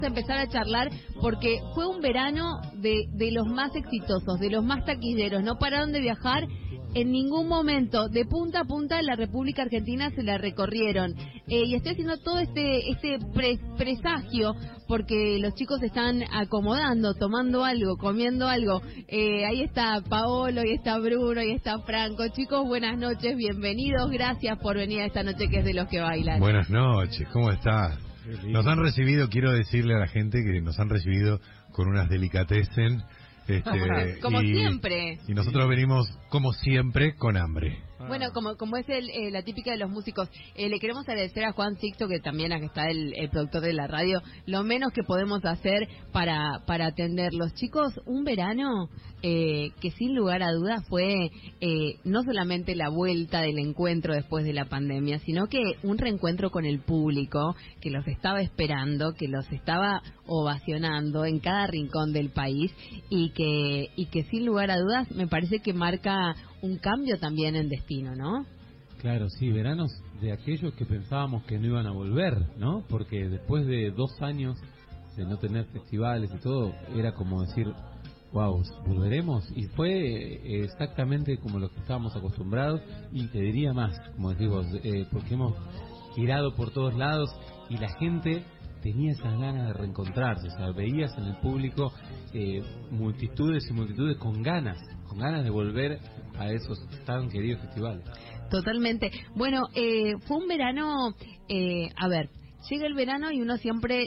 a empezar a charlar porque fue un verano de los más exitosos, de los más taquilleros. No pararon de viajar en ningún momento, de punta a punta la República Argentina se la recorrieron. Y estoy haciendo todo este presagio porque los chicos se están acomodando, tomando algo, comiendo algo. Ahí está Paolo, ahí está Bruno, ahí está Franco. Chicos, buenas noches, bienvenidos, gracias por venir a esta noche que es de los que bailan. Buenas noches, ¿cómo estás? Nos han recibido, quiero decirle a la gente que nos han recibido con unas delicatessen. Como siempre. Y nosotros venimos, como siempre, con hambre. Bueno, como es la típica de los músicos, le queremos agradecer a Juan Sixto, que también acá está el productor de la radio, lo menos que podemos hacer para atenderlos. Chicos, un verano que sin lugar a dudas fue no solamente la vuelta del encuentro después de la pandemia, sino que un reencuentro con el público que los estaba esperando, que los estaba ovacionando en cada rincón del país y que sin lugar a dudas me parece que marca un cambio también en destino, ¿no? Claro, sí, veranos de aquellos que pensábamos que no iban a volver, ¿no? Porque después de 2 años de no tener festivales y todo, era como decir, wow, ¿volveremos? Y fue exactamente como lo que estábamos acostumbrados, y te diría más, como decís vos, porque hemos girado por todos lados y la gente tenía esas ganas de reencontrarse, o sea, veías en el público multitudes y multitudes con ganas de volver a esos tan queridos festivales. Totalmente. Bueno, fue un verano, a ver, llega el verano y uno siempre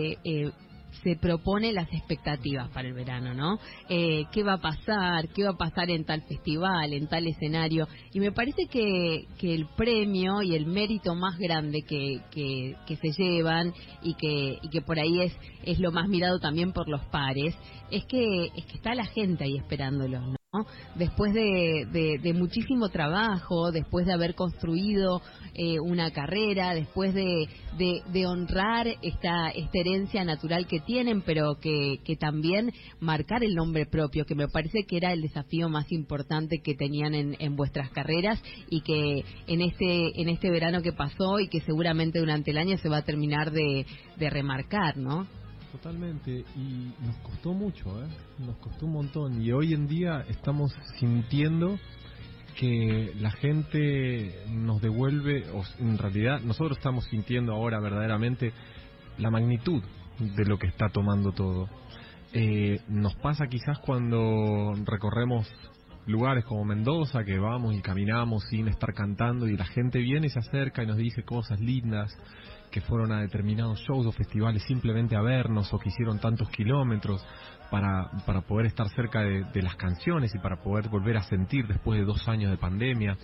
se propone las expectativas para el verano, ¿no? ¿Qué va a pasar? ¿Qué va a pasar en tal festival, en tal escenario? Y me parece que el premio y el mérito más grande que se llevan y que por ahí es lo más mirado también por los pares, es que está la gente ahí esperándolos, ¿no? Después de muchísimo trabajo, después de haber construido una carrera, después de honrar esta herencia natural que tienen, pero que también marcar el nombre propio, que me parece que era el desafío más importante que tenían en vuestras carreras y que en este verano que pasó y que seguramente durante el año se va a terminar de remarcar, ¿no? Totalmente, y nos costó mucho, nos costó un montón, y hoy en día estamos sintiendo que la gente nos devuelve, o en realidad nosotros estamos sintiendo ahora verdaderamente la magnitud de lo que está tomando todo. Nos pasa quizás cuando recorremos lugares como Mendoza, que vamos y caminamos sin estar cantando y la gente viene y se acerca y nos dice cosas lindas, que fueron a determinados shows o festivales simplemente a vernos, o que hicieron tantos kilómetros para poder estar cerca de las canciones y para poder volver a sentir después de 2 años de pandemia.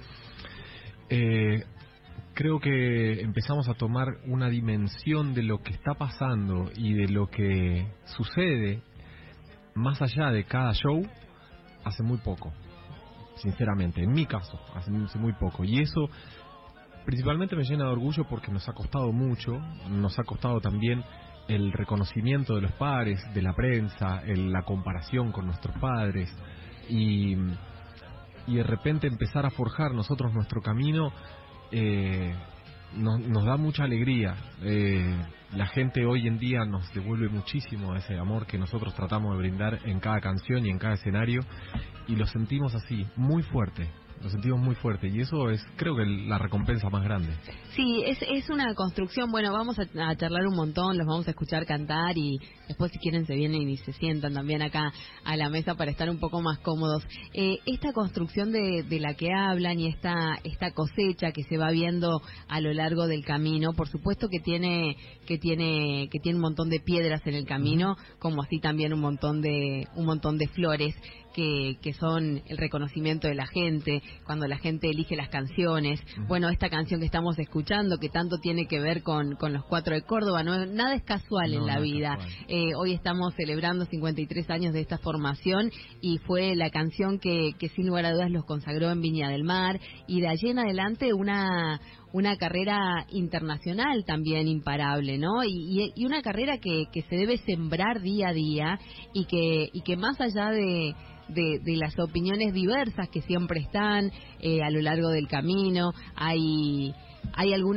Creo que empezamos a tomar una dimensión de lo que está pasando y de lo que sucede más allá de cada show hace muy poco, sinceramente, en mi caso, hace muy poco, y eso principalmente me llena de orgullo porque nos ha costado mucho, nos ha costado también el reconocimiento de los padres, de la prensa, la comparación con nuestros padres, y de repente empezar a forjar nosotros nuestro camino nos da mucha alegría. La gente hoy en día nos devuelve muchísimo ese amor que nosotros tratamos de brindar en cada canción y en cada escenario, y lo sentimos así, muy fuerte. Lo sentimos muy fuerte, y eso es, creo que, la recompensa más grande. Sí, es una construcción. Bueno, vamos a charlar un montón, los vamos a escuchar cantar y después, si quieren, se vienen y se sientan también acá a la mesa para estar un poco más cómodos. Esta construcción de la que hablan y esta cosecha que se va viendo a lo largo del camino, por supuesto que tiene un montón de piedras en el camino, como así también un montón de flores que son el reconocimiento de la gente, cuando la gente elige las canciones. Bueno, esta canción que estamos escuchando, que tanto tiene que ver con los 4 de Córdoba, nada es casual en la vida. Hoy estamos celebrando 53 años de esta formación y fue la canción que sin lugar a dudas los consagró en Viña del Mar, y de allí en adelante una carrera internacional también imparable, ¿no? Y una carrera que se debe sembrar día a día y que más allá de las opiniones diversas que siempre están a lo largo del camino, hay algunos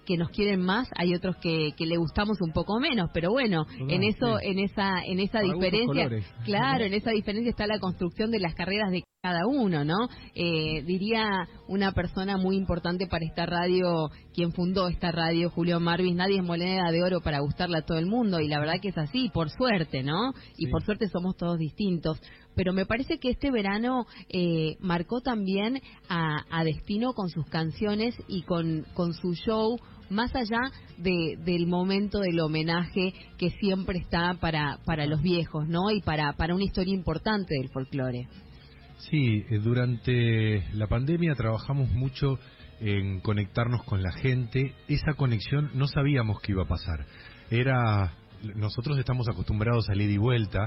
que nos quieren más, hay otros que le gustamos un poco menos, pero bueno, en esa diferencia, claro, en esa diferencia está la construcción de las carreras de cada uno, ¿no? Diría una persona muy importante para esta radio, quien fundó esta radio, Julio Marvis, nadie es moneda de oro para gustarle a todo el mundo, y la verdad que es así, por suerte, ¿no? Y por suerte somos todos distintos. Pero me parece que este verano marcó también a Destino con sus canciones y con su show, más allá del momento del homenaje que siempre está para los viejos, ¿no? Y para una historia importante del folclore. Sí, durante la pandemia trabajamos mucho en conectarnos con la gente. Esa conexión no sabíamos qué iba a pasar. Nosotros estamos acostumbrados a ida y vuelta.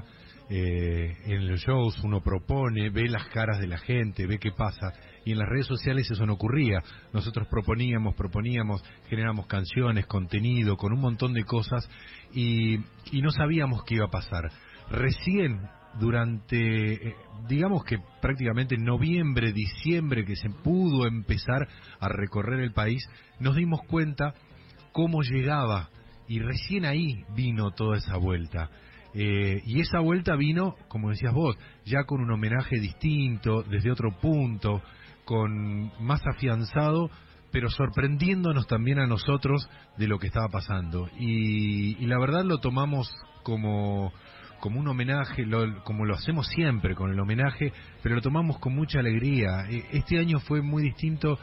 En los shows uno propone, ve las caras de la gente, ve qué pasa, y en las redes sociales eso no ocurría. Nosotros proponíamos, generamos canciones, contenido, con un montón de cosas, y no sabíamos qué iba a pasar. Recién durante, digamos que prácticamente en noviembre, diciembre, que se pudo empezar a recorrer el país, nos dimos cuenta cómo llegaba, y recién ahí vino toda esa vuelta. Y esa vuelta vino, como decías vos, ya con un homenaje distinto, desde otro punto, con más afianzado, pero sorprendiéndonos también a nosotros de lo que estaba pasando. Y la verdad lo tomamos como un homenaje, como lo hacemos siempre con el homenaje, pero lo tomamos con mucha alegría. Este año fue muy distinto,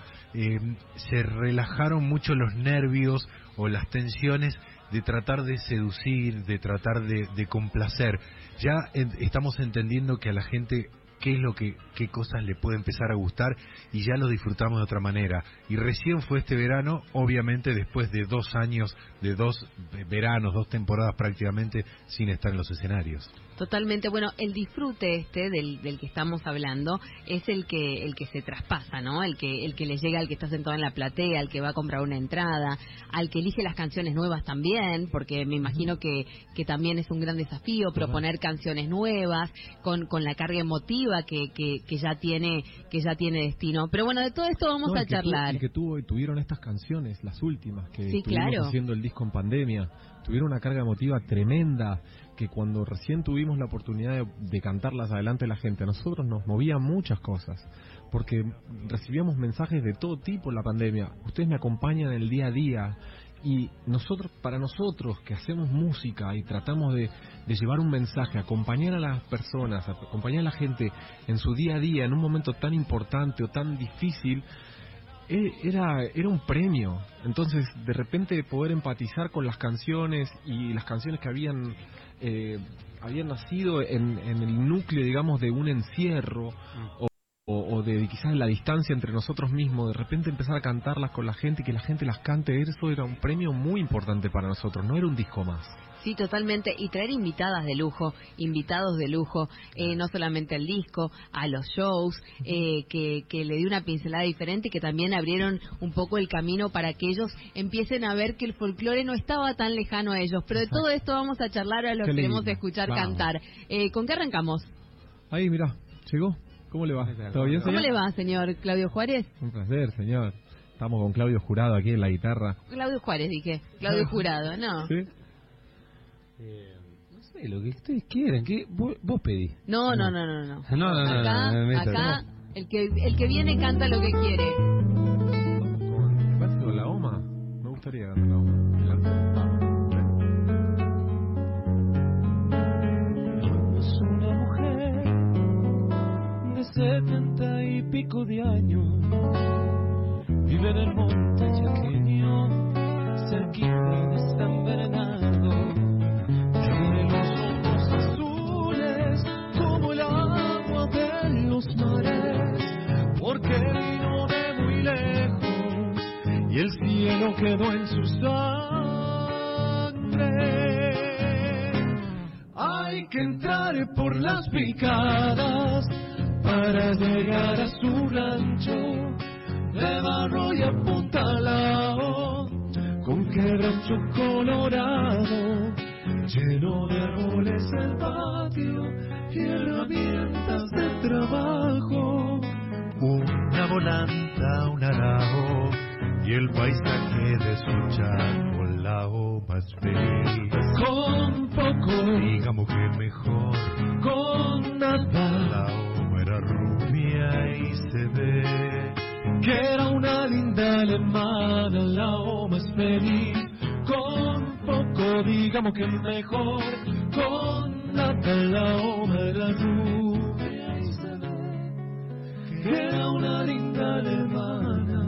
se relajaron mucho los nervios o las tensiones de tratar de seducir, de tratar de complacer. Ya estamos entendiendo que a la gente qué cosas le puede empezar a gustar, y ya lo disfrutamos de otra manera. Y recién fue este verano, obviamente después de 2 años, de 2 veranos, 2 temporadas prácticamente sin estar en los escenarios. Totalmente. Bueno, el disfrute del que estamos hablando es el que se traspasa, ¿no? El que le llega al que está sentado en la platea, al que va a comprar una entrada, al que elige las canciones nuevas también, porque me imagino que también es un gran desafío proponer canciones nuevas con la carga emotiva que ya tiene Destino. Pero bueno, de todo esto vamos a charlar. Y que tuvieron estas canciones, las últimas que estuvimos claro, haciendo el disco en pandemia, tuvieron una carga emotiva tremenda, que cuando recién tuvimos la oportunidad de cantarlas adelante de la gente, a nosotros nos movían muchas cosas, porque recibíamos mensajes de todo tipo en la pandemia. Ustedes me acompañan en el día a día, y para nosotros que hacemos música y tratamos de llevar un mensaje, acompañar a las personas, acompañar a la gente en su día a día, en un momento tan importante o tan difícil, era un premio. Entonces, de repente, poder empatizar con las canciones, y las canciones que habían nacido en el núcleo, digamos, de un encierro o de quizás la distancia entre nosotros mismos, de repente empezar a cantarlas con la gente y que la gente las cante, eso era un premio muy importante para nosotros, no era un disco más. Sí, totalmente. Y traer invitados de lujo, no solamente al disco, a los shows, que le dio una pincelada diferente y que también abrieron un poco el camino para que ellos empiecen a ver que el folclore no estaba tan lejano a ellos. Pero de todo esto vamos a charlar, ahora los queremos escuchar cantar. ¿Con qué arrancamos? Ahí, mirá, llegó. ¿Cómo le va? ¿Todo bien, señor? ¿Cómo le va, señor Claudio Juárez? Un placer, señor. Estamos con Claudio Jurado aquí en la guitarra. Claudio Juárez, dije. Claudio Jurado, ¿no? ¿Sí? No sé, lo que ustedes quieran. ¿Qué? ¿Vos pedís? No. Acá el que viene canta lo que quiere. ¿Qué pasa con la OMA? Me gustaría cantar la OMA. Es una mujer de 70 y pico de años, vive en el monte chaqueño, cerquita de San Bernardo. Tiene los ojos azules como el agua de los mares, porque vino de muy lejos y el cielo quedó en su sangre. Hay que entrar por las picadas para llegar a su rancho de barro y apuntalado, con quebracho colorado, lleno de árboles el patio y herramientas de trabajo. Una volanta, un arao y el paisaje de su chaco, la oma es feliz. Con poco, Digamos que mejor, con nada, la oma era rubia y se ve. que era una linda alemana, la oma es feliz. Con poco, digamos que mejor, con nada, la oma era rubia y se ve que era una linda alemana.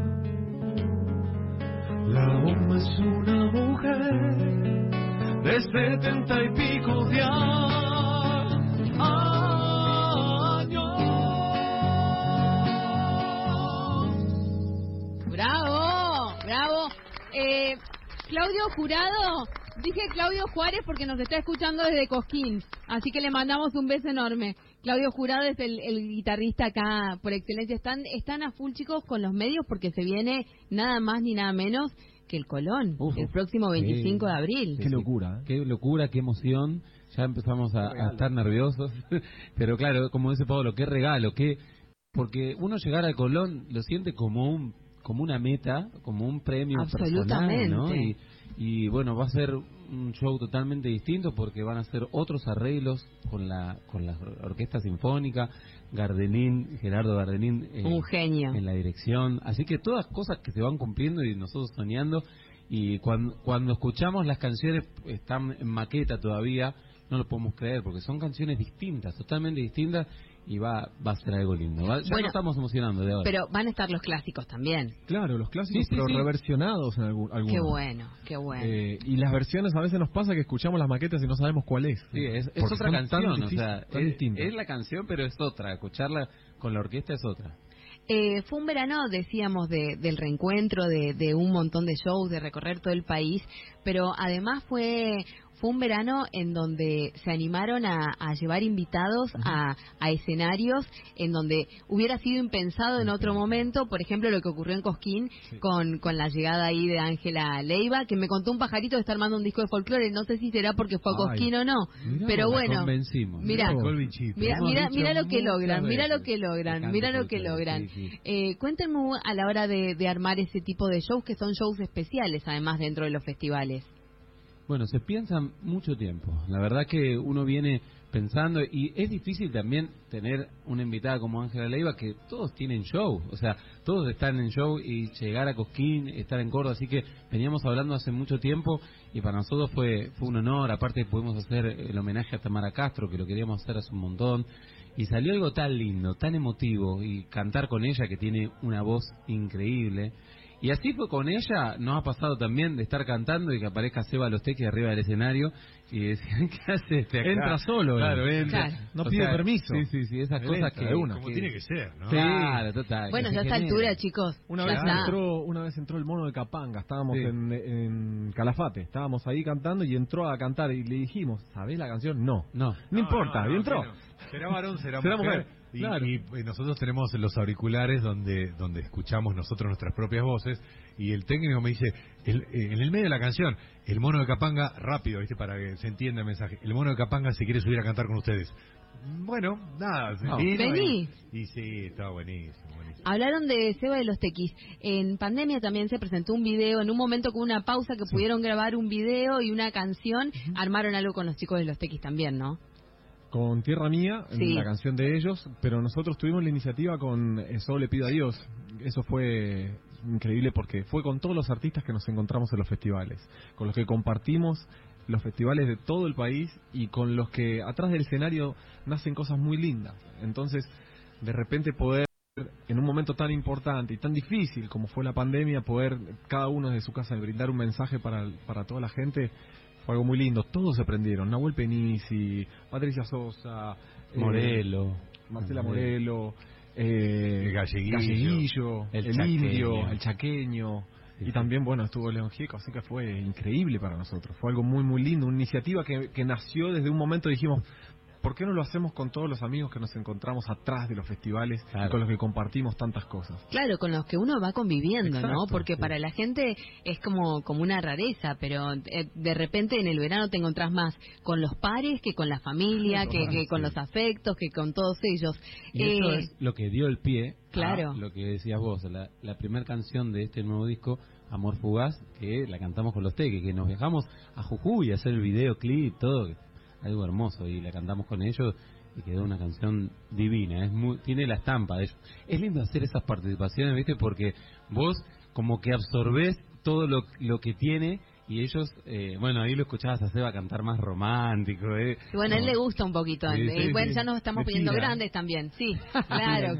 La oma es una mujer de 70 y pico de años. ¡Bravo! ¡Bravo! Claudio Jurado, dije Claudio Juárez porque nos está escuchando desde Cosquín, así que le mandamos un beso enorme. Claudio Jurado es el guitarrista acá por excelencia. Están a full, chicos, con los medios porque se viene nada más ni nada menos que el Colón, el próximo 25 de abril. Qué locura, ¿eh? Qué locura, qué emoción. Ya empezamos a estar nerviosos. Pero claro, como dice Pablo, qué regalo, porque uno llegar al Colón lo siente como una meta, como un premio personal, ¿no? Y bueno, va a ser un show totalmente distinto porque van a ser otros arreglos con la orquesta sinfónica, Gerardo Gardelín, un genio en la dirección, así que todas cosas que se van cumpliendo y nosotros soñando. Y cuando escuchamos las canciones, están en maqueta todavía, no lo podemos creer porque son canciones distintas, totalmente distintas, y va a ser algo lindo. Ya nos estamos emocionando de ahora. Pero van a estar los clásicos también. Claro, los clásicos, pero reversionados en algunos. Qué bueno, qué bueno. Y las versiones a veces nos pasa que escuchamos las maquetas y no sabemos cuál es. Sí, es otra canción, o sea, es la canción, pero es otra. Escucharla con la orquesta es otra. Fue un verano, decíamos, del reencuentro, de un montón de shows, de recorrer todo el país, pero además fue un verano en donde se animaron a llevar invitados a escenarios en donde hubiera sido impensado en otro momento, por ejemplo lo que ocurrió en Cosquín con la llegada ahí de Ángela Leiva, que me contó un pajarito de estar armando un disco de folclore, no sé si será porque fue a Cosquín o no, pero bueno, mira lo que logran, mira lo que logran. Cuéntenme a la hora de armar ese tipo de shows, que son shows especiales además dentro de los festivales. Bueno, se piensa mucho tiempo. La verdad que uno viene pensando, y es difícil también tener una invitada como Ángela Leiva, que todos tienen show, o sea, todos están en show, y llegar a Cosquín, estar en Córdoba, así que veníamos hablando hace mucho tiempo, y para nosotros fue un honor. Aparte pudimos hacer el homenaje a Tamara Castro, que lo queríamos hacer hace un montón, y salió algo tan lindo, tan emotivo, y cantar con ella, que tiene una voz increíble. Y así fue con ella. Nos ha pasado también de estar cantando y que aparezca Seba Lostequi arriba del escenario y decir, ¿qué hace este acá? Entra solo. Claro, entra. Claro. No pide permiso. Sí, esas cosas que... Como tiene que ser, ¿no? Claro, total. Bueno, ya a esta altura, chicos. Una vez entró el Mono de Capanga. Estábamos en Calafate. Estábamos ahí cantando y entró a cantar y le dijimos, ¿sabés la canción? No importa, y entró. Será varón, será mujer. Y, claro. y nosotros tenemos los auriculares donde escuchamos nosotros nuestras propias voces, y el técnico me dice, en el medio de la canción, el Mono de Capanga, rápido, ¿viste? Para que se entienda el mensaje, el Mono de Capanga se quiere subir a cantar con ustedes. Bueno, nada, vení. Y sí, estaba buenísimo. Hablaron de Seba de los Tequis. En pandemia también se presentó un video, en un momento con una pausa que pudieron grabar un video y una canción, armaron algo con los chicos de los Tequis también, ¿no? Con Tierra Mía, la canción de ellos, pero nosotros tuvimos la iniciativa con Solo le pido a Dios. Eso fue increíble porque fue con todos los artistas que nos encontramos en los festivales, con los que compartimos los festivales de todo el país y con los que atrás del escenario nacen cosas muy lindas. Entonces, de repente poder, en un momento tan importante y tan difícil como fue la pandemia, poder cada uno desde su casa brindar un mensaje para toda la gente, fue algo muy lindo. Todos se prendieron. Nahuel Penisi, Patricia Sosa, Morelo, Marcela Morelo, el Galleguillo, el Indio, el Chaqueño. Y también, bueno, estuvo León Gieco, así que fue increíble para nosotros. Fue algo muy, muy lindo. Una iniciativa que nació desde un momento, dijimos, ¿por qué no lo hacemos con todos los amigos que nos encontramos atrás de los festivales y con los que compartimos tantas cosas? Claro, con los que uno va conviviendo, Exacto, ¿no? Porque sí. para la gente es como una rareza, pero de repente en el verano te encontrás más con los pares que con la familia, que con los afectos, que con todos ellos. Y eso es lo que dio el pie claro. a lo que decías vos, la primera canción de este nuevo disco, Amor Fugaz, que la cantamos con los Teques, que nos viajamos a Jujuy a hacer el videoclip, todo, algo hermoso, y la cantamos con ellos y quedó una canción divina, tiene la estampa de ellos. Es lindo hacer esas participaciones, ¿viste? Porque vos como que absorbés todo lo que tiene. Y ellos, bueno, ahí lo escuchabas a Seba cantar más romántico. Bueno, a él le gusta un poquito. Sí, bueno, sí. ya nos estamos poniendo grandes también. Sí, claro.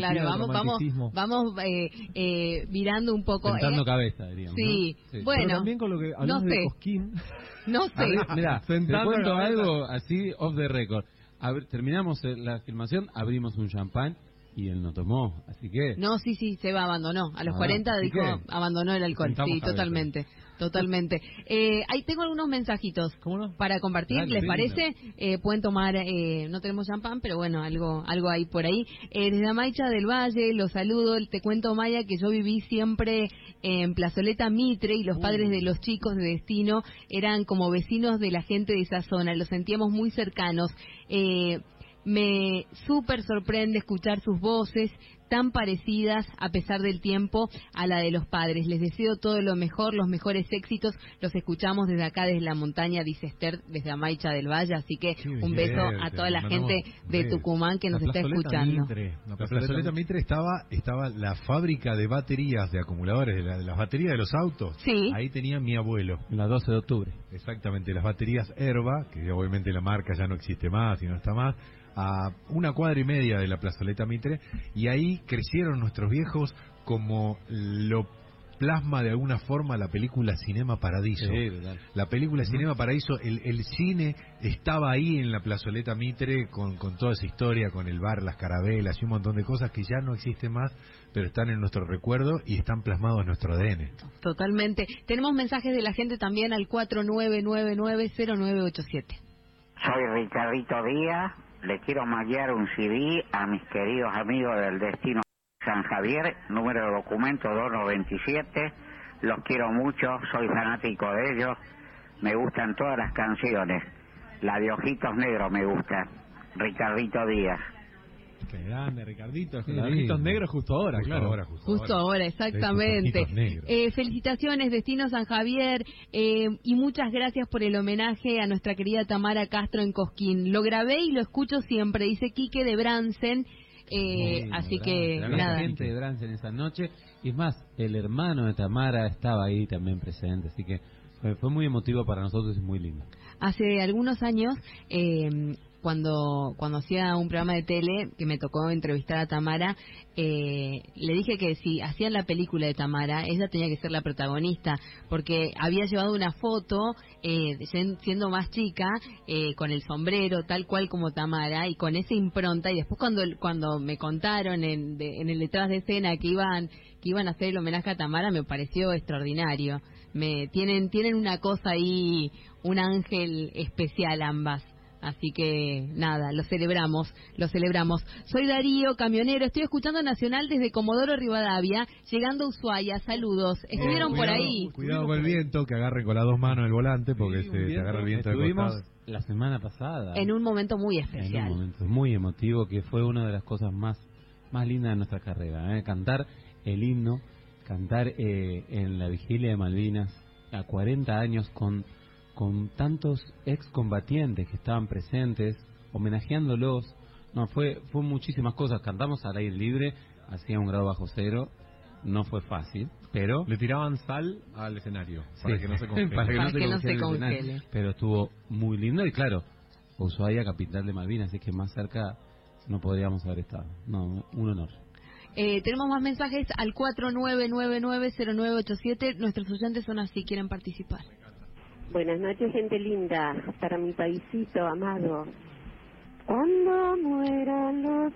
Vamos virando un poco. Sentando cabeza, diríamos. Sí, ¿no? Sí. Bueno. Pero también con lo que hablamos de Cosquín. No sé. Mira, te Sentando cuento cabeza. algo así off the record. Terminamos la filmación, abrimos un champán y él no tomó, así que... No, sí, Seba abandonó. A los 40 así dijo, que abandonó el alcohol. sentamos Sí, cabeza. totalmente. Ahí tengo algunos mensajitos para compartir, Dale, ¿les sí, parece? Pueden tomar, no tenemos champán, pero bueno, algo hay por ahí. Desde Amaicha del Valle, los saludo. Te cuento, Maya, que yo viví siempre en Plazoleta Mitre y los padres de los chicos de Destino eran como vecinos de la gente de esa zona, los sentíamos muy cercanos. Me súper sorprende escuchar sus voces tan parecidas a pesar del tiempo a la de los padres. Les deseo todo lo mejor, los mejores éxitos. Los escuchamos desde acá, desde la montaña, dice Esther, desde Amaicha del Valle. Así que un beso a toda la gente de Tucumán que nos está escuchando. La plazoleta Mitre estaba la fábrica de baterías, de acumuladores, de las baterías de los autos. Sí. Ahí tenía mi abuelo. La 12 de octubre. Exactamente, las baterías Herba, que obviamente la marca ya no existe más y no está más, a 1,5 cuadras de la plazoleta Mitre, y ahí crecieron nuestros viejos como lo plasma de alguna forma la película Cinema Paradiso. Sí, verdad. La película Cinema Paradiso, el cine estaba ahí en la plazoleta Mitre con toda esa historia, con el bar, las carabelas y un montón de cosas que ya no existen más, pero están en nuestro recuerdo y están plasmados en nuestro ADN. Totalmente. Tenemos mensajes de la gente también al 49990987. Soy Ricardito Díaz, le quiero maguear un CD a mis queridos amigos del Destino San Javier, número de documento 297, los quiero mucho, soy fanático de ellos, me gustan todas las canciones, la de Ojitos Negros me gusta, Ricardito Díaz. Qué grande, Ricardito, Sí, con los ojitos negros justo ahora, claro. Justo ahora, exactamente. Felicitaciones, Destino San Javier, y muchas gracias por el homenaje a nuestra querida Tamara Castro en Cosquín. Lo grabé y lo escucho siempre, dice Quique de Bransen. Así que la gente de Bransen esa noche, y es más, el hermano de Tamara estaba ahí también presente, así que fue muy emotivo para nosotros y muy lindo. Hace algunos años, cuando hacía un programa de tele que me tocó entrevistar a Tamara, le dije que si hacían la película de Tamara, ella tenía que ser la protagonista, porque había llevado una foto siendo más chica, con el sombrero tal cual como Tamara y con esa impronta, y después cuando me contaron en el detrás de escena que iban a hacer el homenaje a Tamara, me pareció extraordinario. Tienen una cosa ahí, un ángel especial ambas. Así que nada, lo celebramos. Soy Darío, camionero, estoy escuchando Nacional desde Comodoro Rivadavia, llegando a Ushuaia, saludos. Estuvieron por ahí. Cuidado con el viento, que agarren con las dos manos el volante, porque se agarra el viento de Estuvimos costado. la semana pasada. En un momento muy En especial. un momento muy emotivo, que fue una de las cosas más lindas de nuestra carrera, cantar el himno, cantar en la vigilia de Malvinas a 40 años con tantos excombatientes que estaban presentes, homenajeándolos. No, fue muchísimas cosas. Cantamos al aire libre, hacía 1 grado bajo cero, no fue fácil, pero Le tiraban sal al escenario para sí, que no se congele. para que Para no que no se el escenario. congele. Pero estuvo muy lindo y claro, Ushuaia, capital de Malvinas, así que más cerca no podríamos haber estado. No, un honor. Tenemos más mensajes al 49990987. Nuestros oyentes son así, quieren participar. Buenas noches, gente linda, para mi paisito amado. Cuando mueran los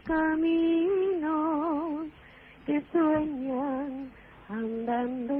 caminos que sueñan andando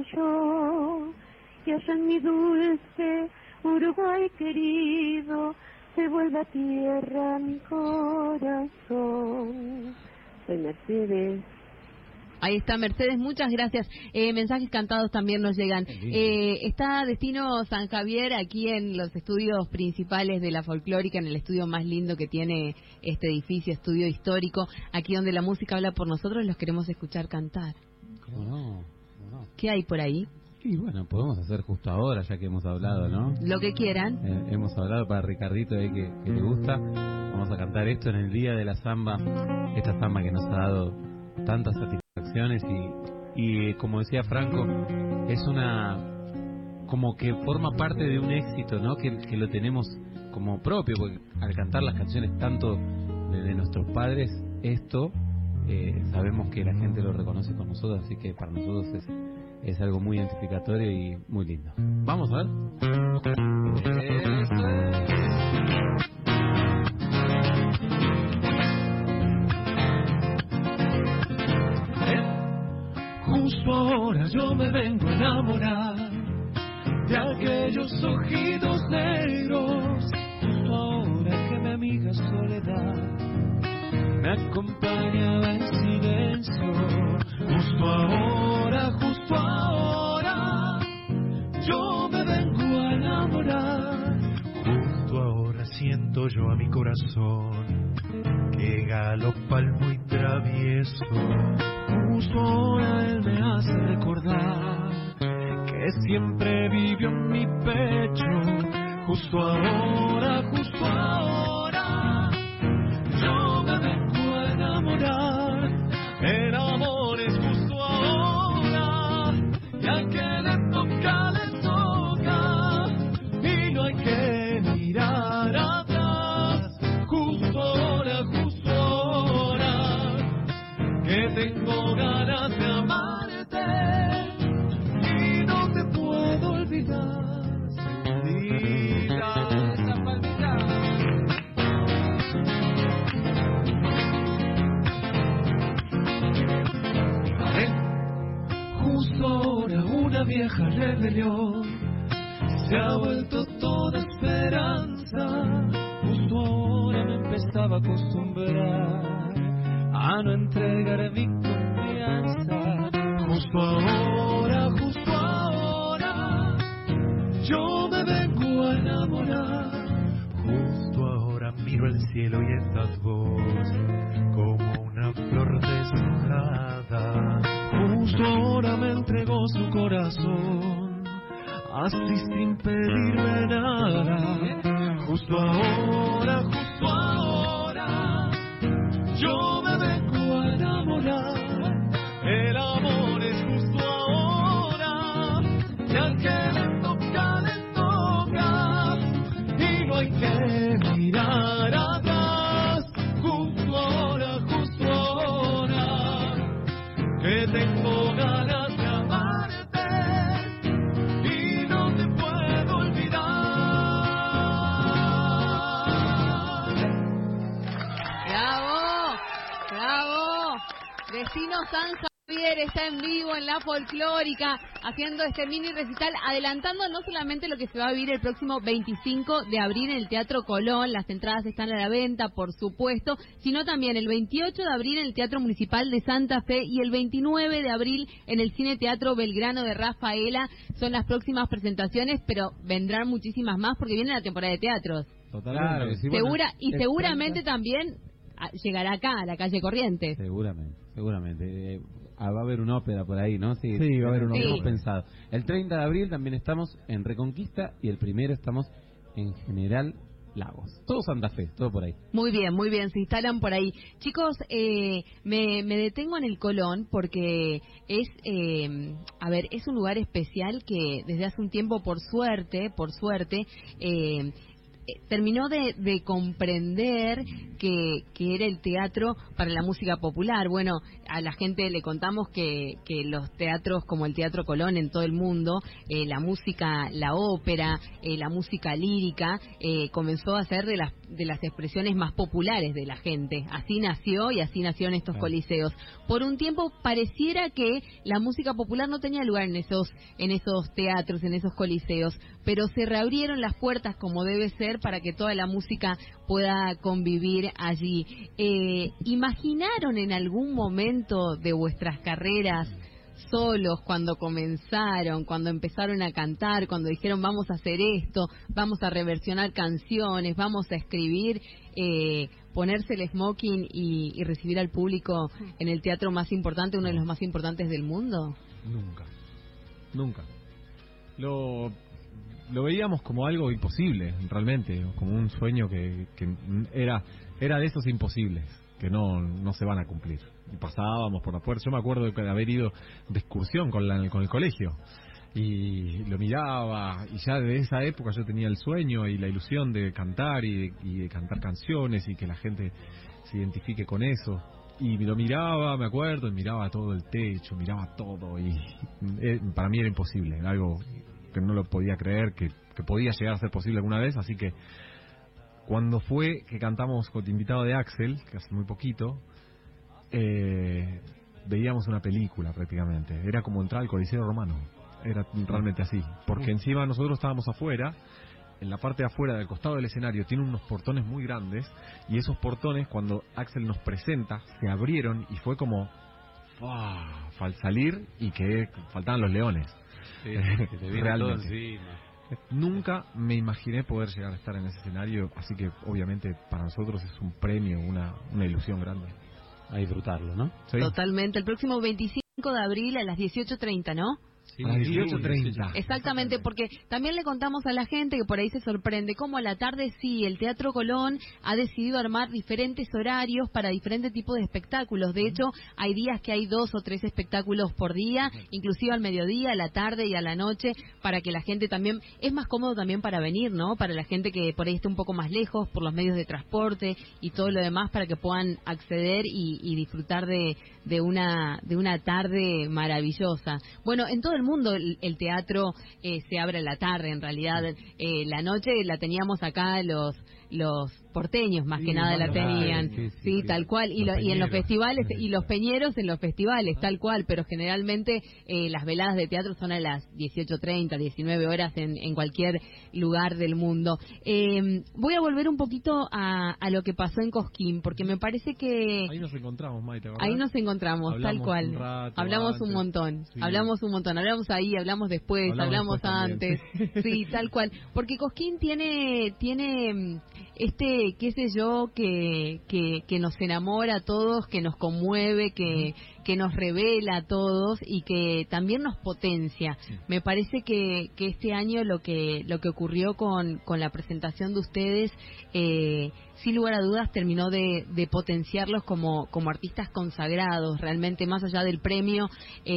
yo, y allá en mi dulce Uruguay querido se vuelve vuelva a tierra mi corazón. Soy Mercedes. Ahí está Mercedes, muchas gracias. Mensajes cantados también nos llegan. Está Destino San Javier aquí en los estudios principales de la Folclórica, en el estudio más lindo que tiene este edificio, estudio histórico, aquí donde la música habla por nosotros, los queremos escuchar cantar. ¿Cómo no? ¿Qué hay por ahí? Y bueno, podemos hacer justo ahora, ya que hemos hablado, ¿no? Lo que quieran. Hemos hablado para Ricardito ahí que le gusta. Vamos a cantar esto en el Día de la Samba, esta samba que nos ha dado tantas satisfacciones y como decía Franco, es una como que forma parte de un éxito, ¿no? Que lo tenemos como propio, porque al cantar las canciones tanto de nuestros padres, esto sabemos que la gente lo reconoce con nosotros, así que para nosotros es algo muy identificatorio y muy lindo. Vamos a ver. Justo ahora yo me vengo a enamorar de aquellos ojitos negros. Justo ahora que mi amiga Soledad me acompañaba en silencio. Justo ahora, yo me vengo a enamorar. Justo ahora siento yo a mi corazón que galopa el muy travieso. Justo ahora él me hace recordar que siempre vivió en mi pecho. Justo ahora, yo me vengo a enamorar. El amor es justo ahora, y al que le toca, y no hay que mirar atrás. Justo ahora, que tengo ganas de amarte y no te puedo olvidar. Esa palmita. Justo ahora una vieja rebelión se ha vuelto toda esperanza. Justo ahora me empezaba a acostumbrar a no entregar mi confianza. Justo ahora, yo me vengo a enamorar. Justo ahora miro el cielo y estás vos como una flor deshojada. Justo ahora me entregó su corazón, así sin pedirme nada. Justo ahora, yo me vengo a enamorar. El amor es justo ahora, y al que le toca, y no hay que mirar atrás. Justo ahora, que tengo ganas de amarte y no te puedo olvidar. ¡Bravo! Destino San Javier está en vivo en la Folclórica haciendo este mini recital, adelantando no solamente lo que se va a vivir el próximo 25 de abril en el Teatro Colón, las entradas están a la venta, por supuesto, sino también el 28 de abril en el Teatro Municipal de Santa Fe y el 29 de abril en el Cine Teatro Belgrano de Rafaela. Son las próximas presentaciones, pero vendrán muchísimas más porque viene la temporada de teatros. Totalmente. Claro que sí, seguramente también llegará acá, a la calle Corrientes. Seguramente. Va a haber una ópera por ahí, ¿no? Sí, va a haber una ópera. Hemos pensado. El 30 de abril también estamos en Reconquista y el 1 estamos en General Lagos. Todo Santa Fe, todo por ahí. Muy bien, se instalan por ahí. Chicos, me detengo en el Colón porque es un lugar especial que desde hace un tiempo, por suerte, terminó de comprender que era el teatro para la música popular. Bueno, a la gente le contamos que los teatros como el Teatro Colón en todo el mundo, la música, la ópera, la música lírica, comenzó a ser de las expresiones más populares de la gente. Así nació y así nacieron estos coliseos. Por un tiempo pareciera que la música popular no tenía lugar en esos teatros, en esos coliseos, pero se reabrieron las puertas como debe ser para que toda la música pueda convivir allí. ¿Imaginaron en algún momento de vuestras carreras solos cuando comenzaron, cuando empezaron a cantar, cuando dijeron vamos a hacer esto, vamos a reversionar canciones, vamos a escribir, ponerse el smoking y recibir al público en el teatro más importante, uno de los más importantes del mundo? Nunca. Lo veíamos como algo imposible, realmente, como un sueño que era de esos imposibles, que no se van a cumplir. Y pasábamos por la puerta. Yo me acuerdo de haber ido de excursión con el colegio y lo miraba, y ya de esa época yo tenía el sueño y la ilusión de cantar y de cantar canciones y que la gente se identifique con eso. Y lo miraba, me acuerdo, y miraba todo el techo, miraba todo, y para mí era imposible, algo que no lo podía creer que podía llegar a ser posible alguna vez. Así que cuando fue que cantamos con el invitado de Axel, que hace muy poquito, veíamos una película prácticamente, era como entrar al Coliseo Romano, era realmente así, porque encima nosotros estábamos afuera, en la parte de afuera del costado del escenario tiene unos portones muy grandes, y esos portones cuando Axel nos presenta se abrieron y fue como al salir y que faltaban los leones. Sí, que te viene todo encima. Nunca me imaginé poder llegar a estar en ese escenario, así que obviamente para nosotros es un premio, una ilusión grande. A disfrutarlo, ¿no? ¿Sí? Totalmente. El próximo 25 de abril a las 18:30, ¿no? Sí, a las 18:30. Exactamente, porque también le contamos a la gente que por ahí se sorprende cómo a la tarde sí, el Teatro Colón ha decidido armar diferentes horarios para diferentes tipos de espectáculos. De hecho, hay días que hay 2 o 3 espectáculos por día, inclusive al mediodía, a la tarde y a la noche, para que la gente también, es más cómodo también para venir, ¿no? Para la gente que por ahí esté un poco más lejos, por los medios de transporte y todo lo demás, para que puedan acceder y disfrutar de una tarde maravillosa. Bueno, en todo el mundo el teatro se abre a la tarde, en realidad. La noche la teníamos acá los porteños, más que nada la tenían, sí, tal cual, y en los festivales, y los peñeros en los festivales, tal cual, pero generalmente las veladas de teatro son a las 18:30, 19 horas en cualquier lugar del mundo. Voy a volver un poquito a lo que pasó en Cosquín, porque me parece que... Ahí nos encontramos, Maite, ¿verdad? Ahí nos encontramos, tal cual. Hablamos un montón, hablamos ahí, hablamos después, hablamos antes, sí, tal cual, porque Cosquín tiene qué sé yo, que nos enamora a todos, que nos conmueve, que nos revela a todos y que también nos potencia. Sí. Me parece que este año lo que ocurrió con la presentación de ustedes, sin lugar a dudas, terminó de potenciarlos como artistas consagrados, realmente más allá del premio,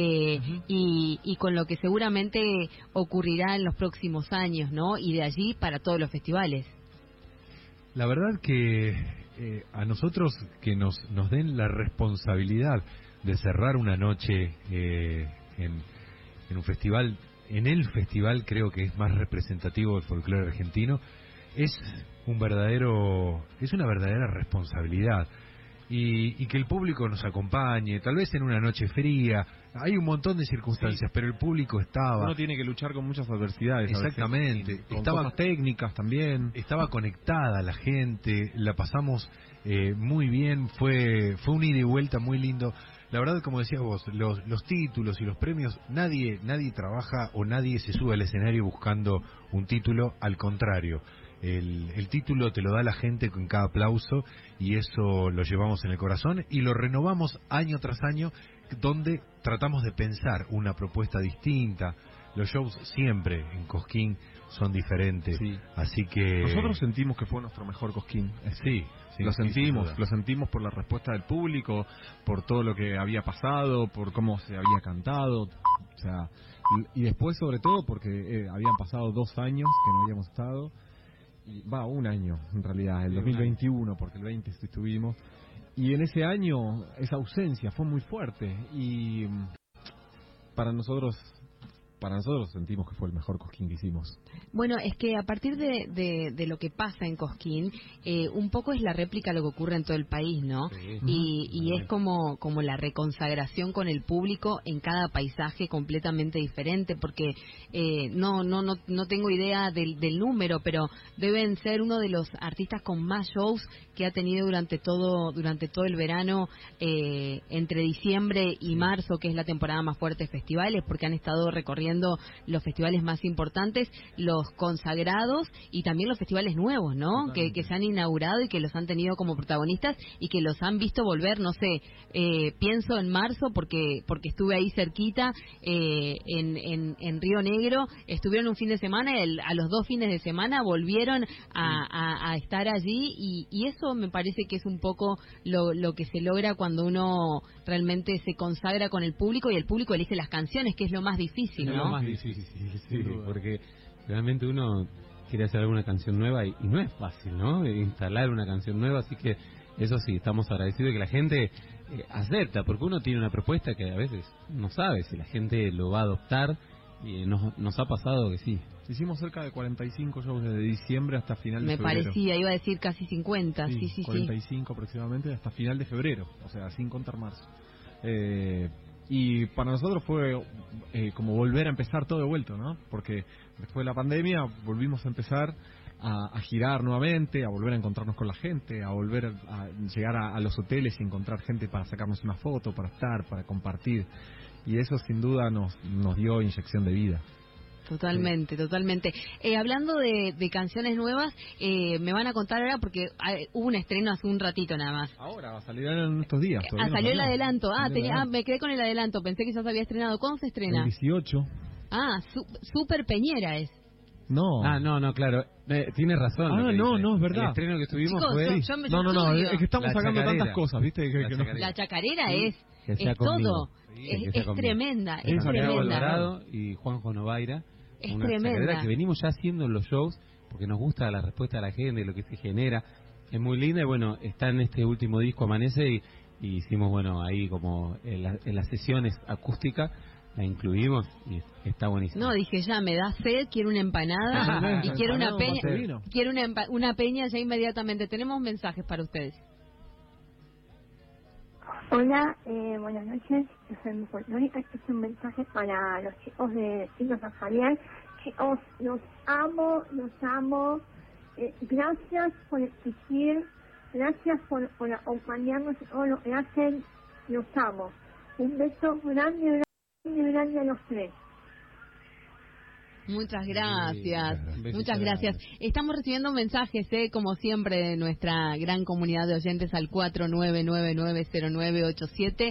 y con lo que seguramente ocurrirá en los próximos años, ¿no? Y de allí para todos los festivales. La verdad que a nosotros que nos den la responsabilidad de cerrar una noche en un festival, en el festival creo que es más representativo del folclore argentino, es una verdadera responsabilidad. Y que el público nos acompañe, tal vez en una noche fría, hay un montón de circunstancias, pero el público estaba... Uno tiene que luchar con muchas adversidades. Exactamente. Con cosas técnicas también. Estaba conectada la gente, la pasamos muy bien, fue un ida y vuelta muy lindo. La verdad, como decías vos, los títulos y los premios, nadie trabaja o nadie se sube al escenario buscando un título, al contrario. El título te lo da la gente con cada aplauso y eso lo llevamos en el corazón y lo renovamos año tras año, donde tratamos de pensar una propuesta distinta. Los shows siempre en Cosquín son diferentes, sí. Así que... Nosotros sentimos que fue nuestro mejor Cosquín. Sí, lo sentimos por la respuesta del público, por todo lo que había pasado, por cómo se había cantado, o sea, y después sobre todo porque habían pasado 2 años que no habíamos estado. un año en realidad, el 2021, porque el 20 estuvimos, y en ese año esa ausencia fue muy fuerte y para nosotros sentimos que fue el mejor Cosquín que hicimos. Bueno, es que a partir de lo que pasa en Cosquín, un poco es la réplica a lo que ocurre en todo el país, ¿no? Sí. Y es como la reconsagración con el público en cada paisaje completamente diferente, porque no tengo idea del número, pero deben ser uno de los artistas con más shows que ha tenido durante todo el verano, entre diciembre y marzo, que es la temporada más fuerte de festivales, porque han estado recorriendo los festivales más importantes, los consagrados y también los festivales nuevos, ¿no? Que se han inaugurado y que los han tenido como protagonistas y que los han visto volver, no sé, pienso en marzo porque estuve ahí cerquita, en Río Negro, estuvieron un fin de semana y a los 2 fines de semana volvieron a estar allí y eso me parece que es un poco lo que se logra cuando uno realmente se consagra con el público y el público elige las canciones, que es lo más difícil, ¿no? Es lo más difícil, sí, porque realmente uno quiere hacer alguna canción nueva y no es fácil, ¿no? Instalar una canción nueva, así que eso sí, estamos agradecidos de que la gente acepta, porque uno tiene una propuesta que a veces no sabe si la gente lo va a adoptar y nos ha pasado que sí. Hicimos cerca de 45 shows desde diciembre hasta final de febrero. Me parecía, iba a decir casi 50, sí. 45 aproximadamente hasta final de febrero, o sea, sin contar marzo. Y para nosotros fue como volver a empezar todo de vuelta, ¿no? Porque después de la pandemia volvimos a empezar a girar nuevamente, a volver a encontrarnos con la gente, a volver a llegar a los hoteles y encontrar gente para sacarnos una foto, para estar, para compartir. Y eso sin duda nos dio inyección de vida. Totalmente. Hablando de canciones nuevas, me van a contar ahora porque hubo un estreno hace un ratito nada más. Ahora, va a salir en estos días. Salió el adelanto. Me quedé con el adelanto. Pensé que ya se había estrenado. ¿Cuándo se estrena? El 18. Super Peñera es. No. No, claro. Tiene razón. No, es verdad. El estreno que estuvimos Chicos, fue... No, es que estamos sacando tantas cosas, ¿viste? La chacarera es todo. Es tremenda. Es Santiago Alvarado y Juanjo Novaira. Es una tremenda. chacarera que venimos ya haciendo en los shows porque nos gusta la respuesta de la gente, lo que se genera. Es muy linda y bueno, está en este último disco Amanece y hicimos, bueno, ahí como en las sesiones acústicas la incluimos y está buenísimo. No, dije ya, me da sed, quiero una empanada y quiero una peña. Quiero una peña ya inmediatamente. Tenemos mensajes para ustedes. Hola, buenas noches, yo soy muy folclórica. Este es un mensaje para los chicos de Destino San Javier. Chicos, los amo. Gracias por existir, gracias por acompañarnos en todo lo que hacen. Los amo. Un beso grande a los tres. Muchas gracias. Estamos recibiendo mensajes, como siempre, de nuestra gran comunidad de oyentes al 49990987,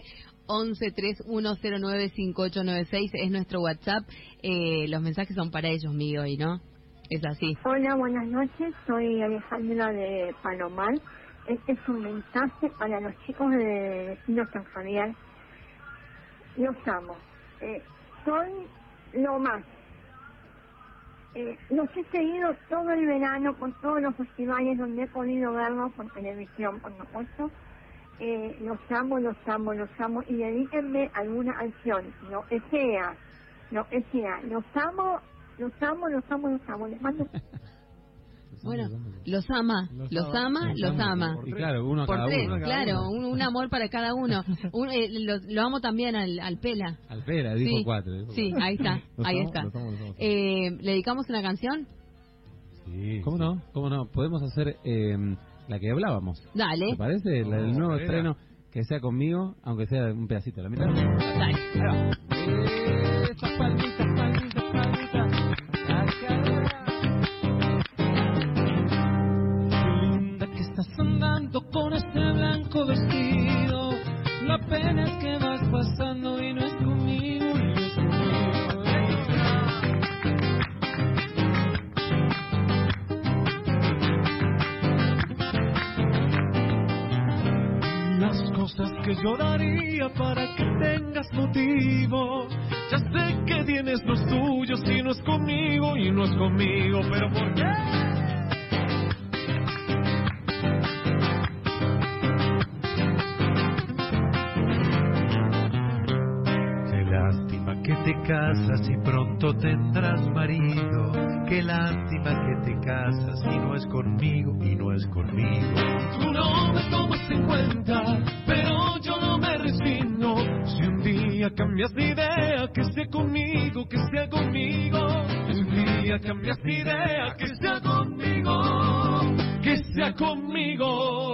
1131095896 es nuestro WhatsApp. Los mensajes son para ellos, mío, y no es así. Hola, buenas noches. Soy Alejandra de Palomar. Este es un mensaje para los chicos de Destino San Javier. Los amo. Son lo más. Los he seguido todo el verano con todos los festivales donde he podido verlos por televisión, por supuesto. Los amo y dedíquenme alguna canción, lo que sea. Los amo. Les mando. Bueno, los ama. Y claro, uno a cada uno. Claro, un amor para cada uno. Lo amo también al Pela. Al Pela, dijo 4. Sí, ahí está. ¿Le dedicamos una canción? Sí. ¿Cómo no? Podemos hacer la que hablábamos. Dale. ¿Te parece? La del nuevo estreno, que sea conmigo, aunque sea un pedacito. ¿La mitad? Dale. Ahí va. Esa palmita. Con este blanco vestido, la pena es que vas pasando y no es conmigo, Las cosas que yo daría para que tengas motivo, ya sé que tienes los tuyos y no es conmigo, pero ¿por qué? casas y pronto tendrás marido. Qué lástima que te casas y no es conmigo, y no es conmigo. Tú no me tomas en cuenta, pero yo no me resigno. Si un día cambias de idea, que sea conmigo, que sea conmigo. Si un día cambias de idea, que sea conmigo, que sea conmigo.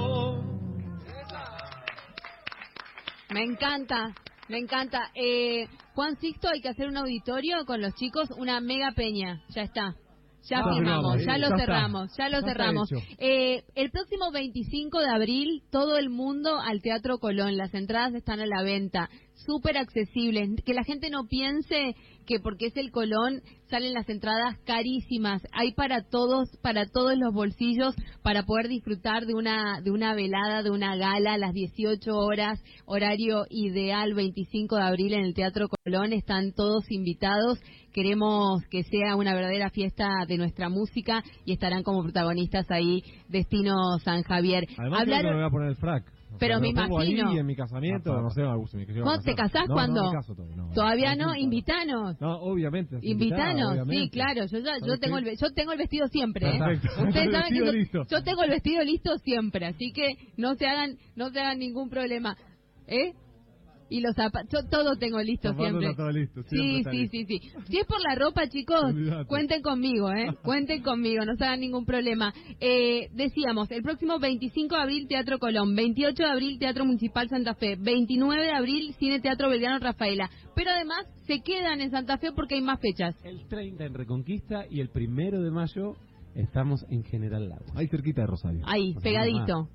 Me encanta, me encanta. Juan Sixto, hay que hacer un auditorio con los chicos, una mega peña, ya está. Ya firmamos, ya lo cerramos, ya lo cerramos. El próximo 25 de abril, todo el mundo al Teatro Colón. Las entradas están a la venta, súper accesibles. Que la gente no piense que porque es el Colón salen las entradas carísimas. Hay para todos los bolsillos, para poder disfrutar de una velada, de una gala a las 18 horas, horario ideal, 25 de abril en el Teatro Colón. Están todos invitados. Queremos que sea una verdadera fiesta de nuestra música y estarán como protagonistas ahí Destino San Javier. Además, creo que me voy a poner el frac. Pero me imagino. Ahí en mi casamiento, no sé, ¿Cuándo te casás? ¿Cuándo? No, me caso todavía. ¿Todavía no? Invítanos. No, obviamente. Invítanos, sí, claro. Yo tengo el vestido siempre, ¿eh? Ustedes saben que yo tengo el vestido listo siempre, así que no se hagan ningún problema, ¿eh? Y los zapatos, todo tengo listo siempre. Todo listo, sí. Si es por la ropa, chicos, olvidate. Cuenten conmigo, cuenten conmigo, no se hagan ningún problema. Decíamos, el próximo 25 de abril, Teatro Colón, 28 de abril, Teatro Municipal Santa Fe, 29 de abril, Cine Teatro Belgrano Rafaela. Pero además, se quedan en Santa Fe porque hay más fechas. El 30 en Reconquista y el 1 de mayo estamos en General Lagos. Ahí cerquita de Rosario. Ahí, pegadito.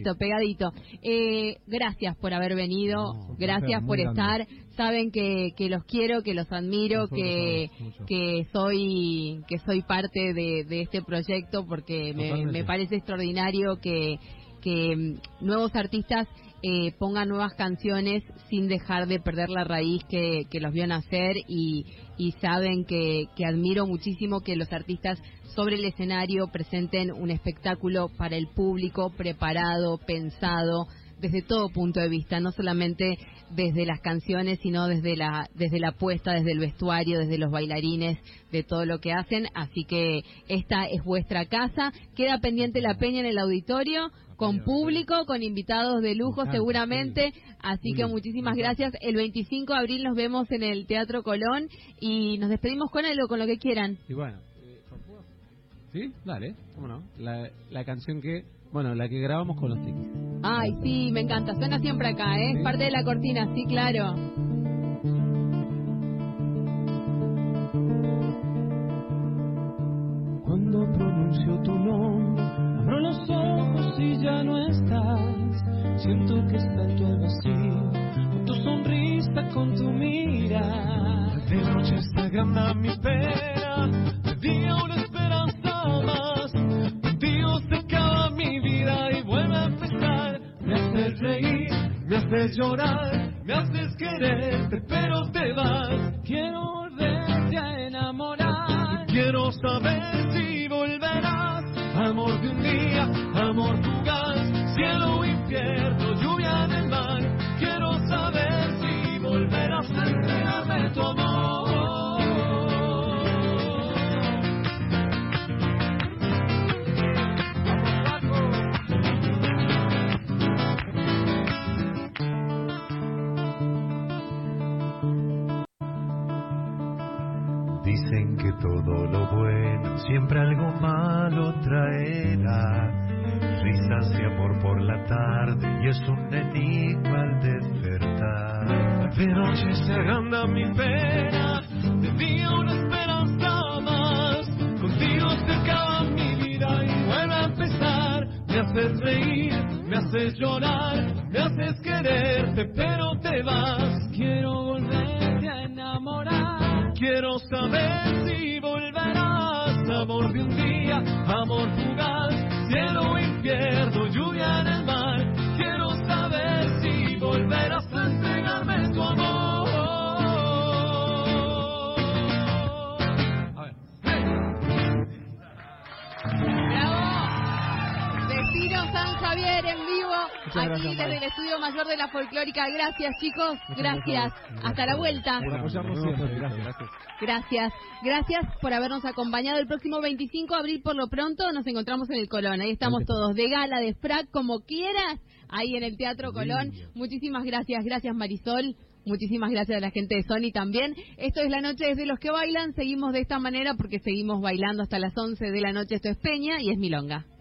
Gracias por haber venido, gracias por estar. Saben que los quiero, que los admiro, que soy parte de este proyecto, porque me parece extraordinario que nuevos artistas pongan nuevas canciones sin dejar de perder la raíz que los vio nacer, y saben que admiro muchísimo que los artistas sobre el escenario presenten un espectáculo para el público, preparado, pensado desde todo punto de vista, no solamente desde las canciones, sino desde la puesta, desde el vestuario, desde los bailarines, de todo lo que hacen. Así que esta es vuestra casa. Queda pendiente la peña en el auditorio, con público, con invitados de lujo seguramente. Así que muchísimas gracias. El 25 de abril nos vemos en el Teatro Colón y nos despedimos con algo, con lo que quieran. Y bueno, ¿sí? Dale, ¿cómo no? La canción la que grabamos con los Tiki. Ay, sí, me encanta. Suena siempre acá, ¿eh? Es parte de la cortina, sí, claro. Cuando pronuncio tu nombre, abro los ojos y ya no estás. Siento que salto al vacío, con tu sonrisa, con tu mirada. De noche se agranda mi pena, de día una esperanza más. Contigo se acaba mi vida y vuelve a empezar. Me haces reír, me haces llorar, me haces quererte, pero te vas. Quiero volverte a enamorar. Quiero saber si volverás. Amor de un día, amor fugaz, cielo, infierno, lluvia en el mar. Quiero saber si volverás a entregarme tu amor. Dicen que todo lo bueno siempre algo malo traerá. Risas y amor por la tarde y es un enigma al despertar. De noche se agranda mi pena, de día una esperanza más. Contigo se acaba mi vida y vuelve a empezar. Me haces reír, me haces llorar, me haces quererte, pero te vas. Quiero volverte a enamorar. Quiero saber si volverás. Amor de un día, amor fugaz, cielo, infierno, lluvia en el mar. Quiero saber si volverás a entregarme tu amor. ¡Bravo! Destino San Javier en vivo, Muchas aquí gracias, desde Mari. el estudio mayor de la folclórica. Gracias, chicos. Gracias. Hasta la vuelta. Por apoyarnos siempre. Gracias. Gracias por habernos acompañado. El próximo 25 de abril, por lo pronto, nos encontramos en el Colón. Ahí estamos todos, de gala, de frac, como quieras, ahí en el Teatro Colón. Muchísimas gracias. Gracias, Marisol. Muchísimas gracias a la gente de Sony también. Esto es La Noche desde los que bailan. Seguimos de esta manera porque seguimos bailando hasta las 11 de la noche. Esto es Peña y es Milonga.